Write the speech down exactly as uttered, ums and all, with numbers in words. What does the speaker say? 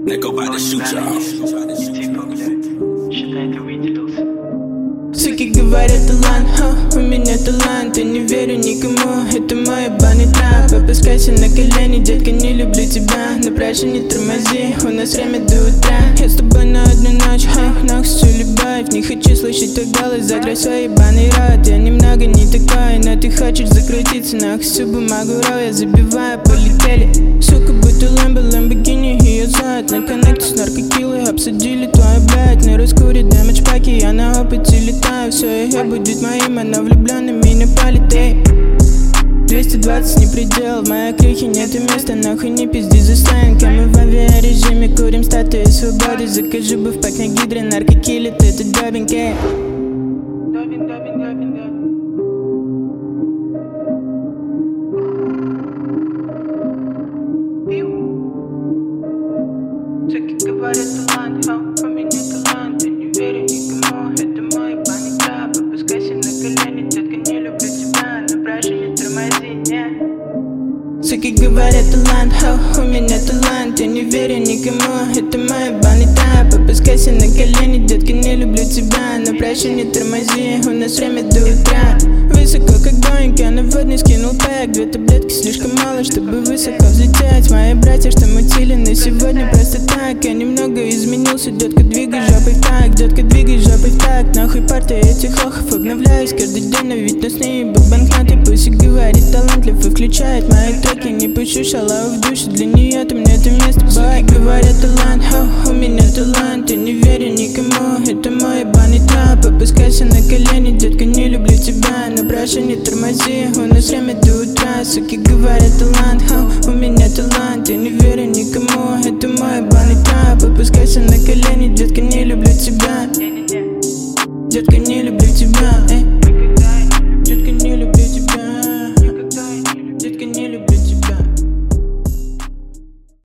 Nigga about to shoot y'all. Суки говорят талант, ха, у меня талант. Я не верю никому, это мой ебаный трап. Опускайся на колени, детка, не люблю тебя. Но прошу, не тормози, у нас время до утра. Я с тобой на одну ночь, ха, нахуй всю любовь. Не хочу слышать твой голос, закрой свой ебаный рот. Я немного не такой, но ты хочешь закрутиться. Нахуй всю бумагу рой, я забиваю, полетели. Сука, будто Ламбо, Ламборгини, ее зад. На коннекте с наркокиллой обсудили твою блядь. Не раскурит дэмэдж паки, я на опыте летаю. Все ее будет моим, она влюблена, меня полетей. Двести двадцать не предел, в моей крюхе нету места. Нахуй не пизди за сленг. Мы в авиарежиме курим статуи свободы. Закажи буфпак на гидре, наркокиллит, это дабинг, эй. Дабинг, дабинг, дабинг, дабинг. Суки говорят талант, а у меня талант. Я не верю никому, это мой ебаный трап. Опускайся на колени, детка, не люблю тебя. Но прошу, не тормози, не. Суки говорят талант, а у меня талант. Я не верю никому, это мой ебаный трап. Опускайся на колени, детка, не люблю тебя. Но прошу, не тормози, у нас время до утра. Высоко как Боинг, я на водный скинул пэк. Две таблетки слишком мало, чтобы высоко взлететь. Мои братья, что мутили на сегодня просто так. Я немного изменился, детка, двигай жопой в так. Детка, двигай жопой в так. Нахуй партия этих лохов, обновляюсь каждый день. Но ведь на сне был банкнот, и пусть говорит талантлив и включает мои треки. Не пущу шалаву в душе, для нее там нет места. Бай, говорят талант, ха, у меня талант. Я не верю никому, это мой ебаный трап. Опускайся на колени, детка, не люблю тебя. Но прошу, не тормози, у нас время до утра. Суки говорят талант, ха, у меня талант. Я не верю никому, это мой ебаный трап. Опускайся на колени, детка,